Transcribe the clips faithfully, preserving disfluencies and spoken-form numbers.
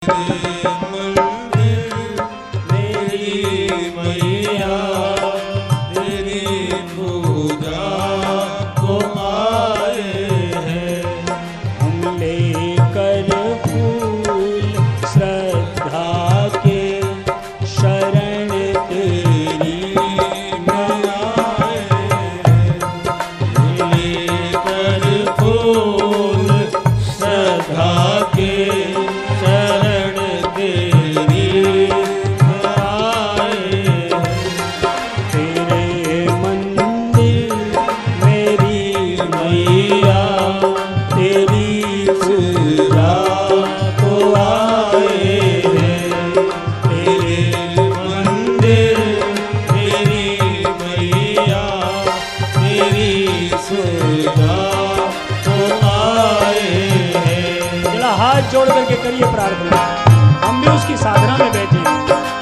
जोड़ करके करिए प्रार्थना, हम भी उसकी साधना में बैठे हैं।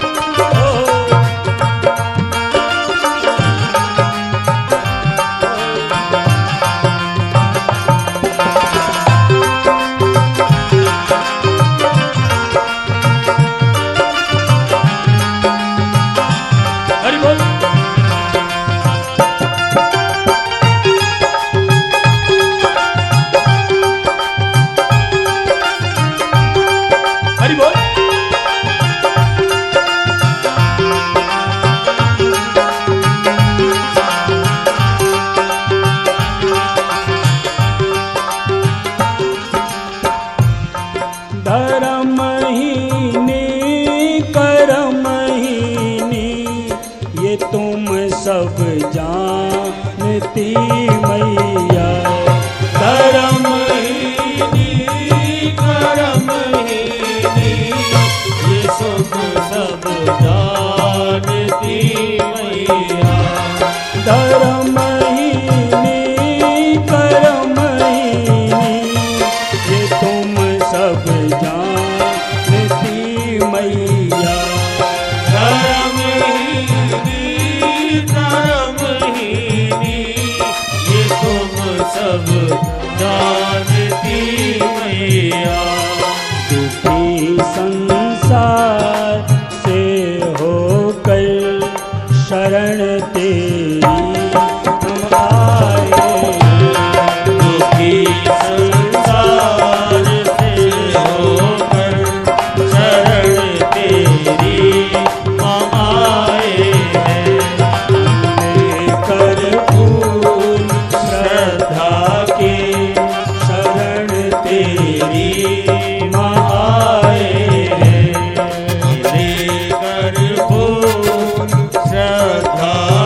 सब जानती मैया धर्महीनी कर्महीनी ये सुख सब जानती मैया धर्महीनी कर्महीनी ये तुम सब जानती मैया सब जानती मैया दुखी संसार से होकर शरण तेरी हम आए। दुखी संसार से होकर शरण तेरी हम आए हैं। लेकर फूल श्रद्धा के शरण तेरी आए हैं। लेकर फूल श्रद्धा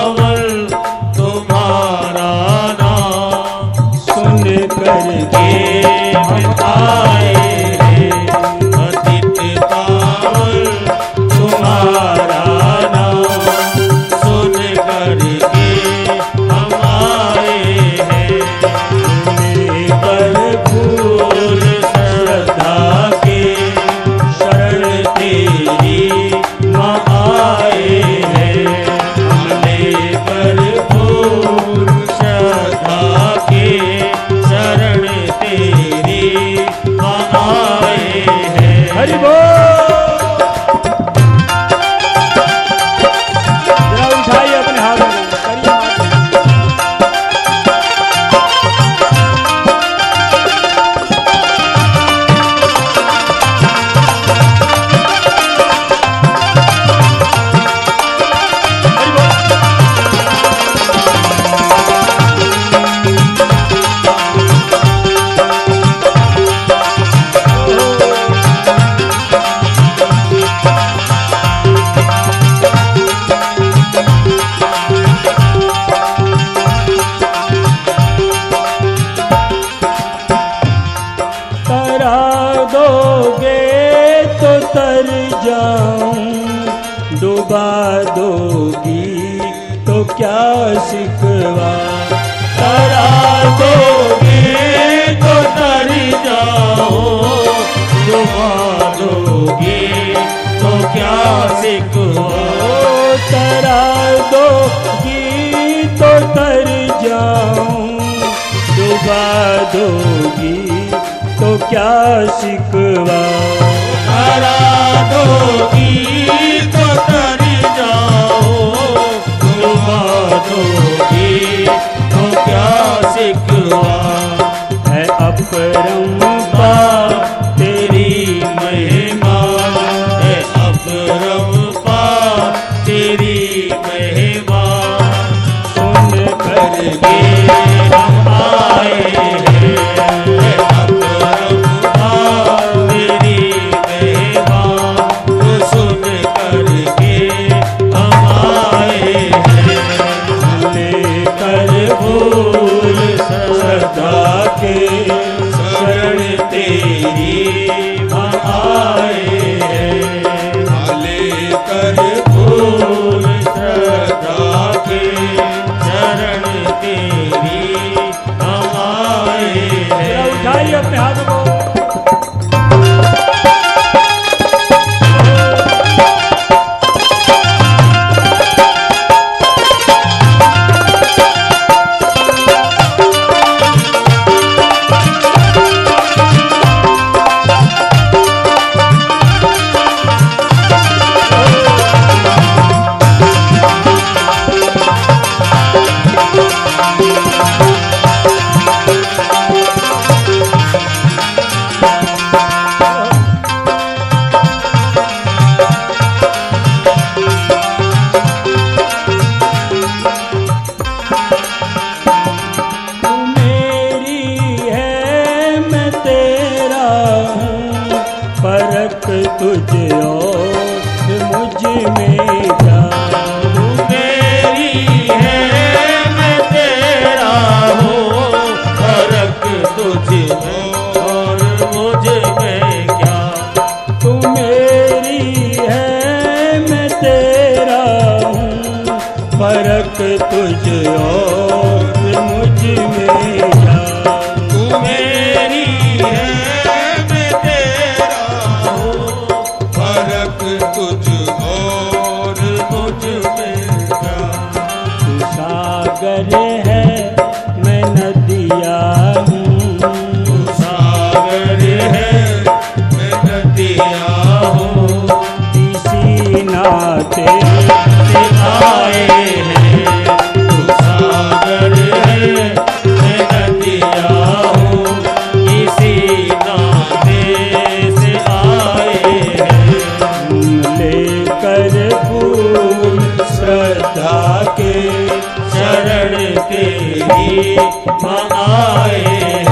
पावल तुम्हारा नाम सुन करके हम आए हैं पतित पावल तुम्हारा नाम सुन करके हम आए हैं पर फूल श्रद्धा के शरण तेरी माँ आए हैं हमने पर फूल श्रद्धा के शरण तेरी माँ आए हैं हरि बोल। जरा उठाइए अपने हाथों को, करिए माता। तरा दोगे तो तर जाऊं, डुबा दोगी तो क्या सिकवा। तरा दोगे तो तर जाओ डुबा दोगे तो क्या सिकवा तरा दोगी तो तर जाऊं, डुबा दोगी तो क्या सिकवा। तरा दोगी तो तर जाओ डुबा दोगी तो क्या सिकवा है अपरंपार तेरी महिमा है अपरंपार तेरी महिमा सुन करके हम आए हैं अपरंपार तेरी महिमा सुन करके हम आए हैं लेकर फूल श्रद्धा के शरण तेरी माँ आए हैं लेकर फूल श्रद्धा के शरण तेरी हम आए जरा हैं उठाइए अपने हाथों को। तू मेरी है मैं तेरा हूँ, फर्क तुझ और मुझ में क्या। तू मेरी है मैं तेरा हूँ फर्क तुझ और मुझ में क्या तू मेरी है मैं तेरा हूँ, फर्क तुझ और मुझ में क्या। तू मेरी है मैं तेरा हूँ फर्क तुझ और मुझ में क्या तू सागर है मैं नदिया हूँ, तू सागर है मैं नदिया हूँ इसी नाते से आए हैं तू सागर है मैं नदिया हूँ इसी नाते से आए हैं लेकर फूल श्रद्धा के शरण तेरी माँ आए